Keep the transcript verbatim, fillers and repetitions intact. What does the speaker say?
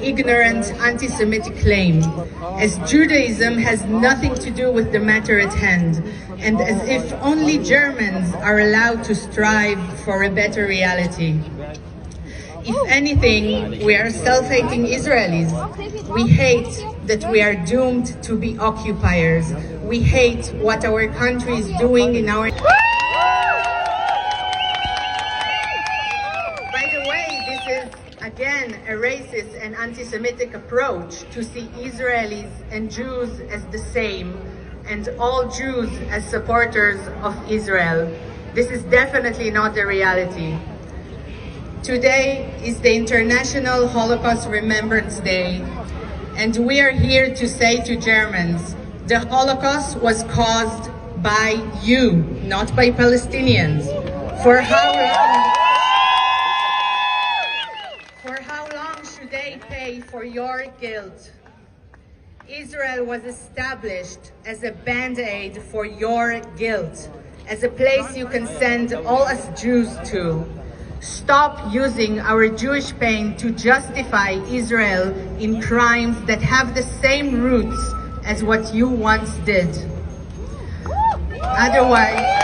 ignorant anti-Semitic claim, as Judaism has nothing to do with the matter at hand, and as if only Germans are allowed to strive for a better reality. If anything, we are self-hating Israelis. We hate that we are doomed to be occupiers. We hate what our country is doing in our... By the way, this is, again, a racist and anti-Semitic approach to see Israelis and Jews as the same, and all Jews as supporters of Israel. This is definitely not the reality. Today is the International Holocaust Remembrance Day, and we are here to say to Germans, the Holocaust was caused by you, not by Palestinians. For how long, for how long should they pay for your guilt? Israel was established as a band-aid for your guilt, as a place you can send all us Jews to. Stop using our Jewish pain to justify Israel in crimes that have the same roots as what you once did. Otherwise,